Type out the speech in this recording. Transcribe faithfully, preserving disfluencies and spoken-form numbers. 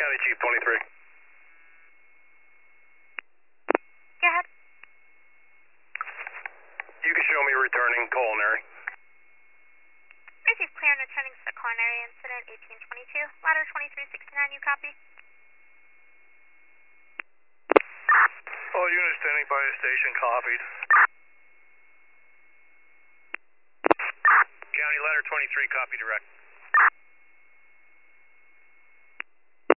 County Chief twenty-three. Go ahead. You can show me returning culinary. Receive clear and returning to the coronary incident, eighteen twenty-two. Ladder twenty-three sixty-nine, you copy? All units standing by the station copied. County ladder twenty-three, copy direct.